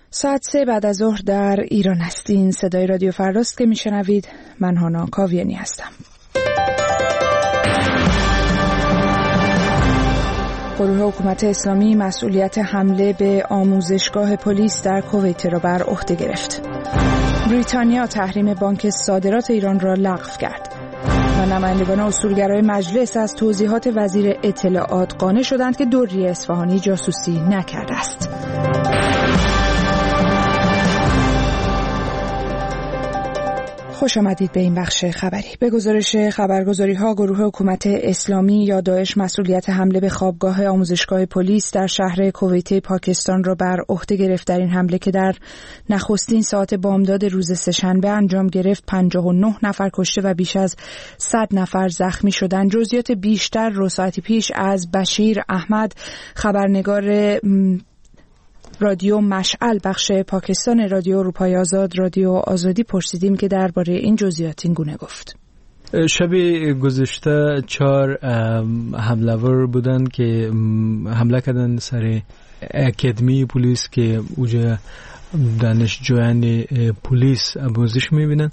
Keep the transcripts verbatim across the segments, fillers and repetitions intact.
ساعت سه بعد از ظهر در ایران هستین. صدای رادیو فرداست که میشنوید. من هانا کاویانی هستم. گروه حکومت اسلامی مسئولیت حمله به آموزشگاه پلیس در کویت را بر عهده گرفت. بریتانیا تحریم بانک صادرات ایران را لغو کرد. و نمایندگان اصولگرای مجلس از توضیحات وزیر اطلاعات قانع شدند که دری اصفهانی جاسوسی نکرده است. خوش آمدید به این بخش خبری. به گزارش خبرگزاری‌ها گروه حکومت اسلامی یا داعش مسئولیت حمله به خوابگاه آموزشگاه پلیس در شهر کویت پاکستان را بر عهده گرفت. در این حمله که در نخستین ساعت بامداد روز سه‌شنبه انجام گرفت پنجاه و نه نفر کشته و بیش از صد نفر زخمی شدند. جزئیات بیشتر رو ساعتی پیش از بشیر احمد خبرنگار رادیو مشعل بخش پاکستان رادیو اروپای آزاد رادیو آزادی پرسیدیم که درباره این جزئیات این گونه گفت. شب گذشته چهار حمله‌ور بودن که حمله کردن سر اکادمی پلیس که اوجا دانشجویان پلیس آموزش می‌بینن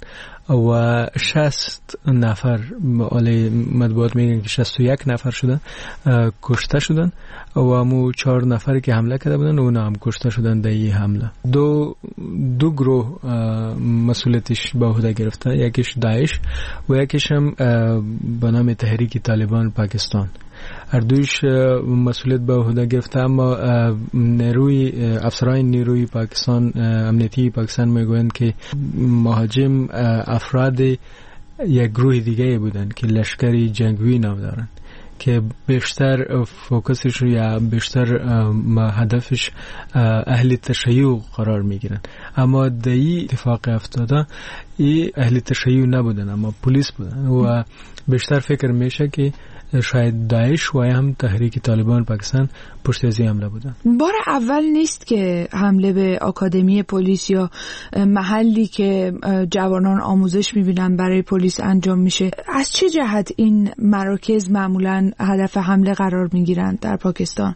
و شصت نفر علی مطبوعات میگن که شصت و یک نفر شدن کشته شدن و مو چهار نفری که حمله کرده بودن اونا هم کشته شدن در این حمله. دو دو گروه مسئولیتش به عهده گرفته، یکیش داعش و یکیش هم به نام تحریک طالبان پاکستان. هر دویش مسئولیت به عهده گرفته، اما نیروی افسران نیروی پاکستان امنیتی پاکستان میگویند که مهاجم افراد یک گروه دیگه بودند که لشکری جنگی نام دارند که بیشتر فوکسش یا بیشتر هدفش اهل تشیع قرار میگیرن. اما در این اتفاق افتاده این اهل تشیع نبودن اما پلیس بودن و بیشتر فکر میشه که شاید داعش و هم تحریک طالبان پاکستان پشت از این حمله بودن. بار اول نیست که حمله به آکادمی پلیس یا محلی که جوانان آموزش میبینن برای پلیس انجام میشه. از چه جهت این مراکز معمولا هدف حمله قرار میگیرند در پاکستان؟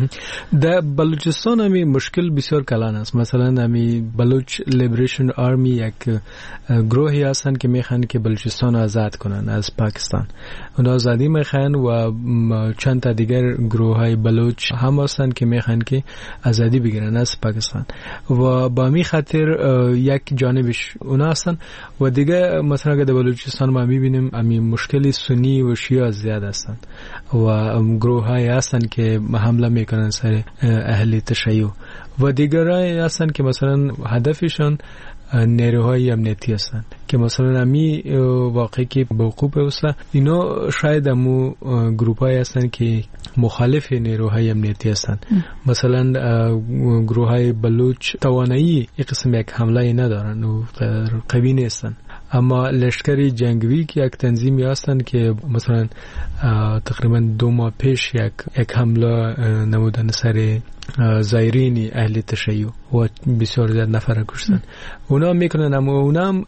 در بلوچستان همی مشکل بسیار کلان است. مثلا همی بلوچ لیبریشن آرمی یک گروهی هستند که میخوان که بلوچستان آزاد کنن از پاکستان. اونا آزادی میخوان و چند تا دیگر گروه های بلوچ هم هستند که میخوان که آزادی بگیرن از پاکستان و با می خاطر یک جانبش اونا هستند و دیگه مثلا که در بلوچستان ما میبینیم امی مشکلی سنی و شیعه زیاد هستند و گروه های هستند که حمله میکنن سر اهل تشیع و دیگرای هستند که مثلا هدفشان نیروهای امنیتی هستند که مثلا امی واقعی که به وقوع پیوسته اینا شاید امو گروپایی هستند که مخالف نیروهای امنیتی هستند. مثلا گروهای بلوچ توانایی یک قسم یک حمله ندارن و قوی نیستند، اما لشکری جنگی که یک تنظیمی هستند که مثلا تقریبا دو ماه پیش یک یک حمله نمودن سر زایرین اهل تشیع و بسیار زیاد نفر کشتن. اونا میکنن اما اونا هم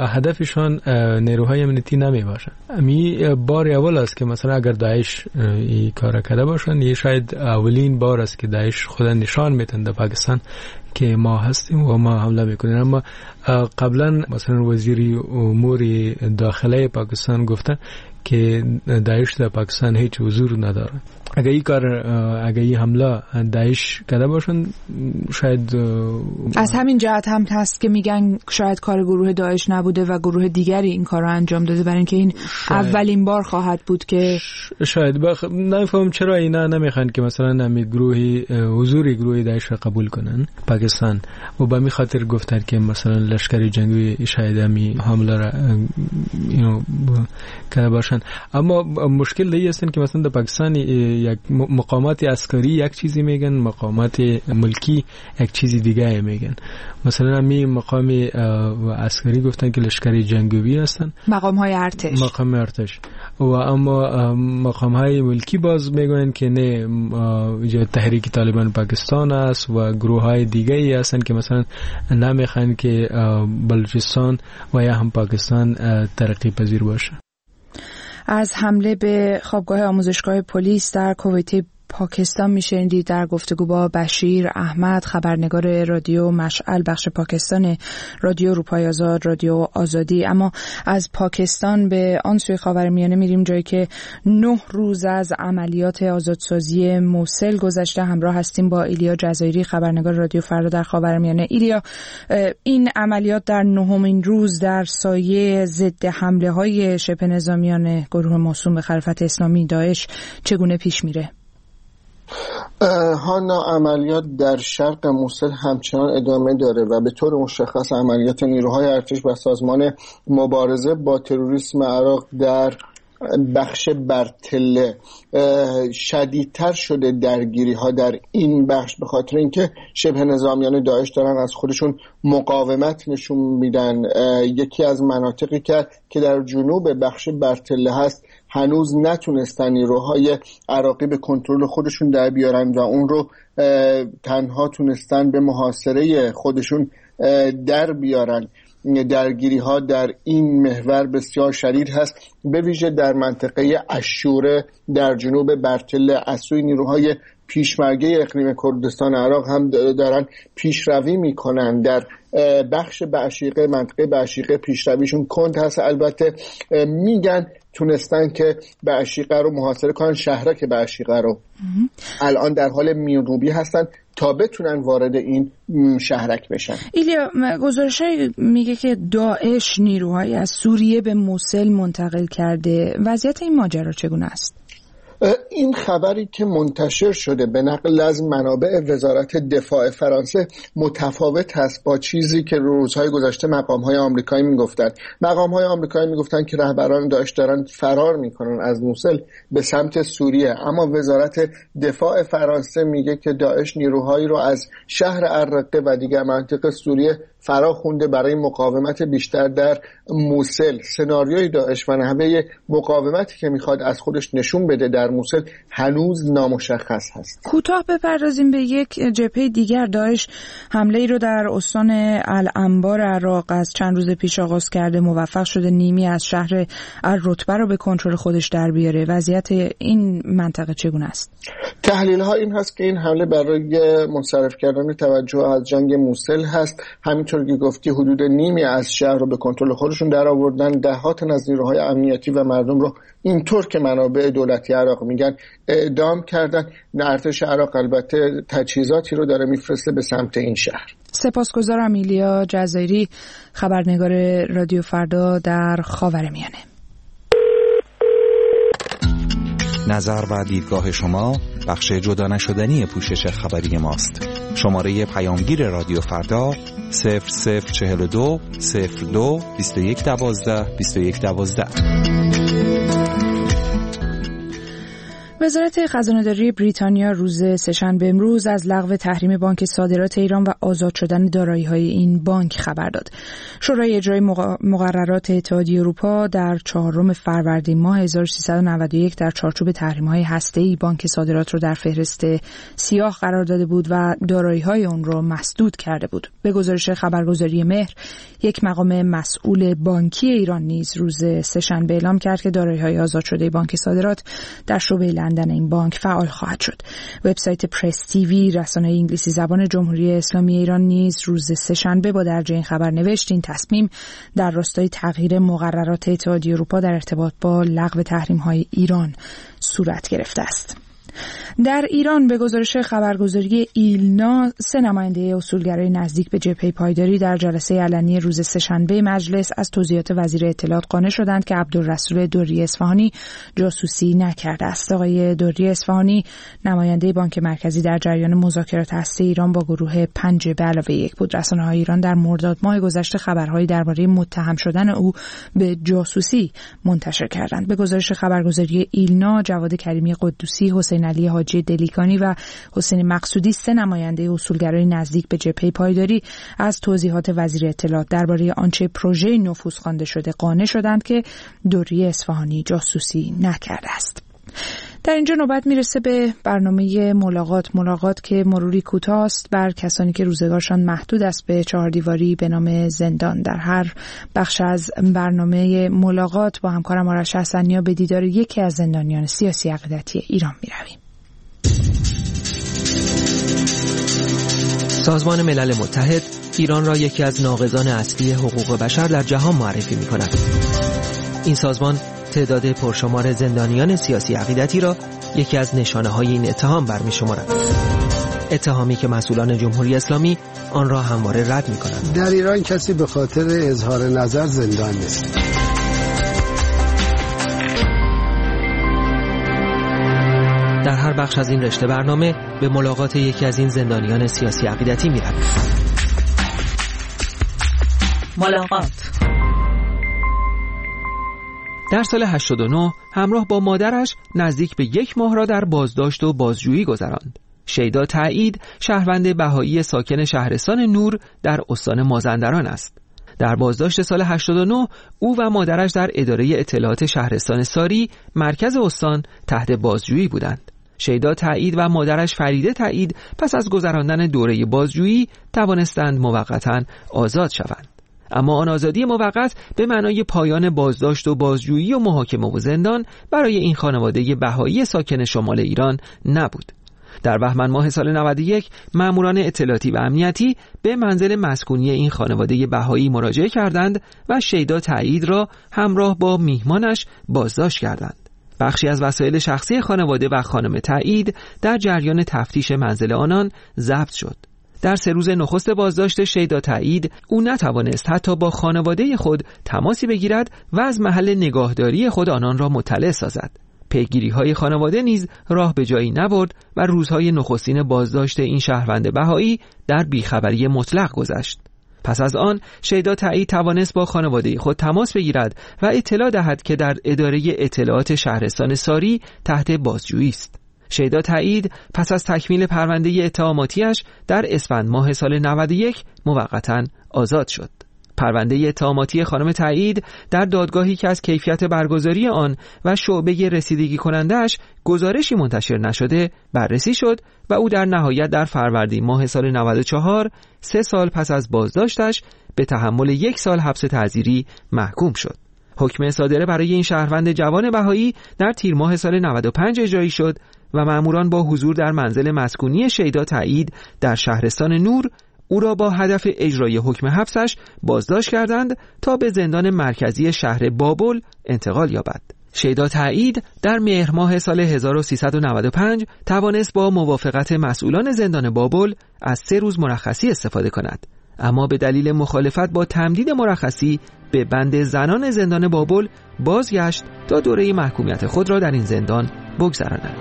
هدفشان نیروهای امنیتی نمی باشن. امی بار اول است که مثلا اگر داعش این کار کرده باشن، یه شاید اولین بار است که داعش خود نشان میتن در پاکستان که ما هستیم و ما حمله میکنیم. اما قبلا مثلا وزیر امور داخله پاکستان گفتن که داعش در پاکستان هیچ حضور نداره. اگر این کار اگر این حمله داعش کرده باشن شاید از همین جهت هم هست که میگن شاید کار گروه داعش نبوده و گروه دیگری این کار رو انجام داده، برای اینکه این شاید اولین بار خواهد بود که شاید بخ... نمیفهم چرا اینا نمیخوان که مثلا همین گروهی حضور گروه داعش را قبول کنن پاکستان و به می خاطر گفتن که مثلا لشکر جنگی شاید همین حمله را اینو کرده باشن. اما مشکل دیگه است که مثلا در پاکستان یک مقامات عسکری یک چیزی میگن، مقامات ملکی یک چیزی دیگه میگن. مثلا همین مقام عسکری گفتن که لشکر جنگی هستن، مقام های ارتش مقام ارتش و اما مقام های ملکی باز میگن که نه تحریک طالبان پاکستان است و گروه های دیگه ای هستن که مثلا نمیخوان که بلوچستان و یا هم پاکستان ترقی پذیر باشه. از حمله به خوابگاه آموزشگاه پلیس در کویت پاکستان میشنیدید در گفتگو با بشیر احمد، خبرنگار رادیو مشعل بخش پاکستان رادیو اروپای آزاد، رادیو آزادی. اما از پاکستان به آن سوی خاورمیانه میریم، جایی که نه روز از عملیات آزادسازی موصل گذشته. همراه هستیم با ایلیا جزایری، خبرنگار رادیو فردا در خاورمیانه. ایلیا، این عملیات در نهمین روز در سایه ضد حمله های شبه نظامیان گروه موسوم به خلافت اسلامی داعش چگونه پیش میره؟ هانا، عملیات در شرق موصل همچنان ادامه داره و به طور مشخص عملیات نیروهای ارتش و سازمان مبارزه با تروریسم عراق در بخش برتله شدیدتر شده. درگیری ها در این بخش به خاطر اینکه شبه نظامیان داعش دارن از خودشون مقاومت نشون میدن. یکی از مناطقی که که در جنوب بخش برتله هست هنوز نتونستن نیروهای عراقی به کنترل خودشون در بیارن و اون رو تنها تونستن به محاصره خودشون در بیارن. درگیری ها در این محور بسیار شدید هست، به ویژه در منطقه اشوره در جنوب برتله. از سوی نیروهای پیشمرگه اقلیم کردستان عراق هم دارن پیشروی میکنن. در بخش بعشیقه، منطقه بعشیقه پیشرویشون کند هست. البته میگن تونستن که بعشیقه رو محاصره کنن، شهرک بعشیقه رو. الان در حال میانروبی هستن تا بتونن وارد این شهرک بشن. ایلیا، گزارش‌های میگه که داعش نیروهایی از سوریه به موصل منتقل کرده. وضعیت این ماجرا چگونه است؟ این خبری که منتشر شده به نقل از منابع وزارت دفاع فرانسه متفاوت است با چیزی که روزهای گذشته مقام‌های آمریکایی میگفتند. مقام‌های آمریکایی میگفتند که رهبران داعش دارن فرار میکنن از موصل به سمت سوریه، اما وزارت دفاع فرانسه میگه که داعش نیروهایی رو از شهر الرقه و دیگر مناطق سوریه فرا خونده برای مقاومت بیشتر در موصل. سناریوی داعش و نحوه مقاومتی که میخواد از خودش نشون بده در موصل هنوز نامشخص هست. کوتاه بپردازیم به یک جبهه دیگر. داعش حمله ای رو در استان الانبار عراق از چند روز پیش آغاز کرده، موفق شده نیمی از شهر الرتبه رو به کنترل خودش در بیاره. وضعیت این منطقه چگونه است؟ تحلیل ها این هست که این حمله برای منصرف کردن توجه از جنگ موصل هست. همینطور که گفتی حدود نیمی از شهر رو به کنترل خودشون در آوردن. دهات از نیروهای امنیتی و مردم رو اینطور که منابع دولتی عراق میگن اعدام کردن. ارتش عراق البته تجهیزاتی رو داره میفرسته به سمت این شهر. سپاسگزارم ایلیا جزایری، خبرنگار رادیو فردا در خاورمیانه. نظر و دیدگاه شما بخش جدا نشدنی پوشش خبری ماست. شماره پیامگیر رادیو فردا صفر صفر چهل و دو صفر دو بیست و یک دوازده بیست و یک دوازده. وزارت خزانه‌داری بریتانیا روز سه‌شنبه امروز از لغو تحریم بانک صادرات ایران و آزاد شدن دارایی‌های این بانک خبر داد. شورای اجرایی مقررات اتحادیه اروپا در چهارم فروردین ماه هزار و سیصد و نود و یک در چارچوب تحریم‌های هسته‌ای بانک صادرات را در فهرست سیاه قرار داده بود و دارایی‌های آن را مسدود کرده بود. به گزارش خبرگزاری مهر، یک مقام مسئول بانکی ایران نیز روز سه‌شنبه اعلام کرد که دارایی‌های آزاد شده بانک صادرات در شعبه لندن این بانک فعال خواهد شد. وبسایت پرس تیوی، رسانه انگلیسی زبان جمهوری اسلامی ایران نیز روز سه‌شنبه با درج این خبر نوشت این تصمیم در راستای تغییر مقررات اتحادیه اروپا در ارتباط با لغو تحریم‌های ایران صورت گرفته است. در ایران به گزارش خبرگزاری ایلنا، سه نماینده اصولگرای نزدیک به جبهه پایداری در جلسه علنی روز سه‌شنبه مجلس از توضیحات وزیر اطلاعات قانع شدند که عبدالرسول دری اصفهانی جاسوسی نکرده است. آقای دری اصفهانی نماینده بانک مرکزی در جریان مذاکرات هسته ایران با گروه پنج به علاوه یک بود. رسانه‌های ایران در مرداد ماه گذشته خبرهایی درباره متهم شدن او به جاسوسی منتشر کردند. به گزارش خبرگزاری ایلنا، جواد کریمی قدوسی، حسین علی حاجی دلیکانی و حسین مقصودی، سه نماینده اصولگرای نزدیک به جبهه پایداری، از توضیحات وزیر اطلاعات درباره آنچه پروژه نفوذ خوانده شده قانع شدند که دری اصفهانی جاسوسی نکرده است. در اینجا نوبت میرسه به برنامه ملاقات ملاقات که مروری کوتاه است بر کسانی که روزگارشان محدود است به چهار دیواری به نام زندان. در هر بخش از برنامه ملاقات با همکارم آرش حسنیا به دیدار یکی از زندانیان سیاسی عقیدتی ایران میرویم. سازمان ملل متحد ایران را یکی از ناقضان اصلی حقوق بشر در جهان معرفی می‌کند. این سازمان تعداد پرشمار زندانیان سیاسی عقیدتی را یکی از نشانه‌های این اتهام برمی‌شمارد. اتهامی که مسئولان جمهوری اسلامی آن را همواره رد می‌کنند. در ایران کسی به خاطر اظهار نظر زندان نیست. در هر بخش از این رشته برنامه به ملاقات یکی از این زندانیان سیاسی عقیدتی می‌رویم. ملاقات. در سال هشتاد و نه همراه با مادرش نزدیک به یک ماه را در بازداشت و بازجویی گذراند. شیدا تایید شهروند بهایی ساکن شهرستان نور در استان مازندران است. در بازداشت سال هشتاد و نه او و مادرش در اداره اطلاعات شهرستان ساری مرکز استان تحت بازجویی بودند. شیدا تایید و مادرش فریده تایید پس از گذراندن دوره بازجویی توانستند موقتاً آزاد شوند. اما آن آزادی موقت به معنای پایان بازداشت و بازجویی و محاکمه و زندان برای این خانواده بهایی ساکن شمال ایران نبود. در بهمن ماه سال نود و یک ماموران اطلاعاتی و امنیتی به منزل مسکونی این خانواده بهایی مراجعه کردند و شیدا تایید را همراه با میهمانش بازداشت کردند. بخشی از وسایل شخصی خانواده و خانم تایید در جریان تفتیش منزل آنان ضبط شد. در سه روز نخست بازداشت شیدا تایید او نتوانست حتی با خانواده خود تماسی بگیرد و از محل نگاهداری خود آنان را مطلع سازد. پیگیری‌های خانواده نیز راه به جایی نبرد و روزهای نخستین بازداشت این شهروند بهایی در بیخبری مطلق گذشت. پس از آن شیدا تایید توانست با خانواده خود تماس بگیرد و اطلاع دهد که در اداره اطلاعات شهرستان ساری تحت بازجویی است. شیدا تایید پس از تکمیل پرونده اتهاماتیش در اسفند ماه سال نود و یک موقتاً آزاد شد. پرونده اتهاماتی خانم تایید در دادگاهی که از کیفیت برگزاری آن و شعبه رسیدگی کنندهش گزارشی منتشر نشده بررسی شد و او در نهایت در فروردین ماه سال نود و چهار سه سال پس از بازداشتش به تحمل یک سال حبس تعزیری محکوم شد. حکم صادره برای این شهروند جوان بهایی در تیر ماه سال نود و پنج اجرایی شد و ماموران با حضور در منزل مسکونی شیدا تایید در شهرستان نور او را با هدف اجرای حکم حبسش بازداشت کردند تا به زندان مرکزی شهر بابل انتقال یابد. شیدا تایید در مهر ماه سال هزار و سیصد و نود و پنج توانست با موافقت مسئولان زندان بابل از سه روز مرخصی استفاده کند، اما به دلیل مخالفت با تمدید مرخصی به بند زنان زندان بابل بازگشت تا دوره محکومیت خود را در این زندان بگذراند.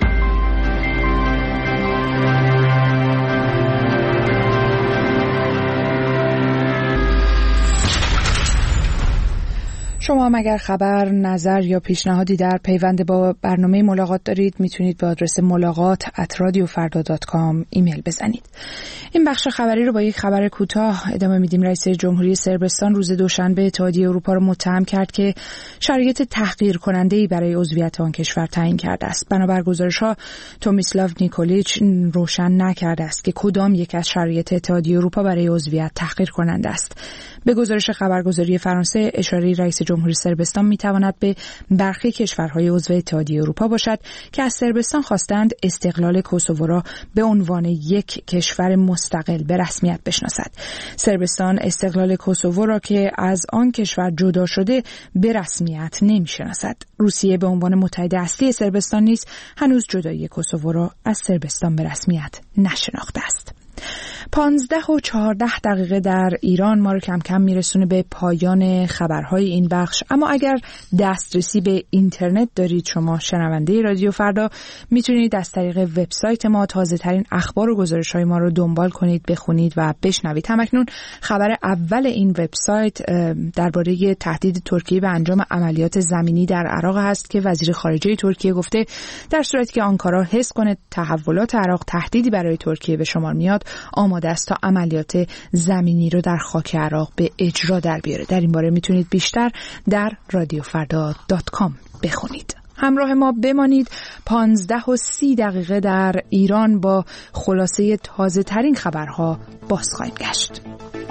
شما هم اگر خبر، نظر یا پیشنهادی در پیوند با برنامه ملاقات دارید میتونید به آدرس ملاقات ات رادیو فردا دات کام ایمیل بزنید. این بخش خبری رو با یک خبر کوتاه ادامه میدیم. رئیس جمهوری صربستان روز دوشنبه اتحادیه اروپا رو متهم کرد که شرایط تحقیر کننده‌ای برای عضویت آن کشور تعیین کرده است. بنابر گزارش‌ها تومیسلاو نیکولیچ روشن نکرده است که کدام یک از شرایط اتحادیه اروپا برای عضویت تحقیر کننده است. به گزارش خبرگزاری فرانسه اشاره رئیس جمهوری صربستان میتواند به برخی کشورهای عضو اتحادیه اروپا باشد که از صربستان خواستند استقلال کوسوو را به عنوان یک کشور مستقل به رسمیت بشناسد. صربستان استقلال کوسوو را که از آن کشور جدا شده به رسمیت نمیشناسد. روسیه به عنوان متحد اصلی صربستان نیز هنوز جدایی کوسوو را از صربستان به رسمیت نشناخته است. پانزده و چهارده دقیقه در ایران ما رو کم کم میرسونه به پایان خبرهای این بخش، اما اگر دسترسی به اینترنت دارید شما شنونده رادیو فردا میتونید از طریق وبسایت ما تازه ترین اخبار و گزارش های ما رو دنبال کنید، بخونید و بشنوید. همکنون خبر اول این وبسایت درباره تهدید ترکیه به انجام عملیات زمینی در عراق هست که وزیر خارجه ترکیه گفته در صورتی که آنکارا حس کنه تحولات عراق تهدیدی برای ترکیه به شمار میاد آماده است تا عملیات زمینی رو در خاک عراق به اجرا در بیاره. در این باره میتونید بیشتر در رادیو فردا دات کام بخونید. همراه ما بمانید. پانزده و سی دقیقه در ایران با خلاصه تازه ترین خبرها باز خواهیم گشت.